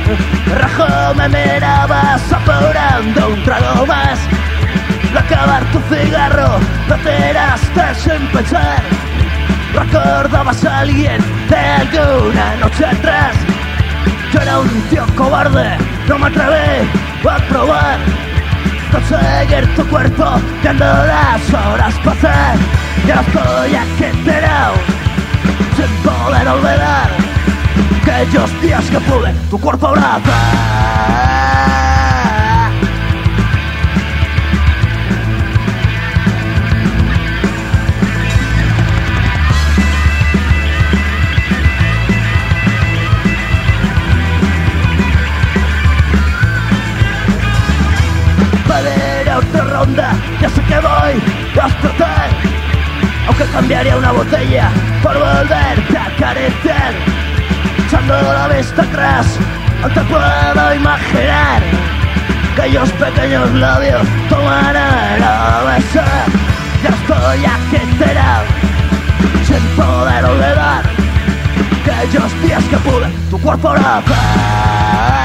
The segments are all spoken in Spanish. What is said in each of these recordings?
Rajo me mirabas apurando un trago más. Al acabar tu cigarro lo tiraste sin pensar. Recordabas a alguien de alguna noche atrás. Yo era un tío cobarde, no me atreví a probar conseguir tu cuerpo viendo las horas pasar. Y ahora estoy aquí tirado sin poder olvidar aquellos días que pude tu cuerpo abrazar. Pediré otra ronda, ya sé que voy a explotar, aunque cambiaría una botella por volverte a acariciar. Echando la vista atrás, no te puedo imaginar aquellos pequeños labios tu manera de besar. Ya estoy aquí tirado sin poder olvidar aquellos días que pude tu cuerpo abrazar.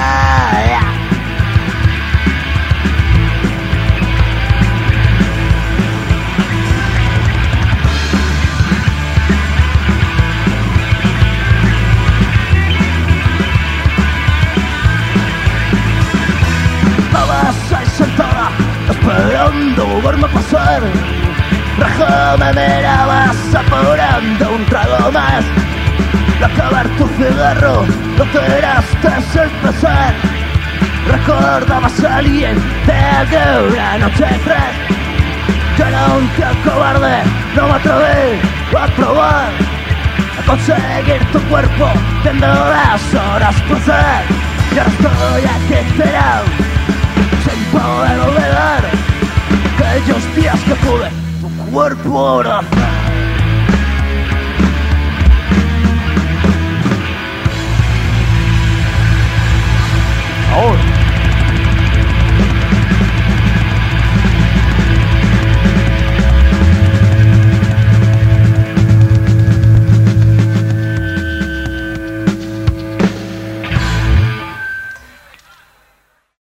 Sentada, esperando verme pasar. Rajo me mirabas apurando un trago más. Al acabar tu cigarro lo tiraste sin pensar. Recordabas a alguien de alguna noche atrás. Yo era un tío cobarde, no me atreví a probar a conseguir tu cuerpo viendo las horas pasar. Y ahora estoy aquí tirado sin poder olvidar aquellos días que pude tu cuerpo abrazar.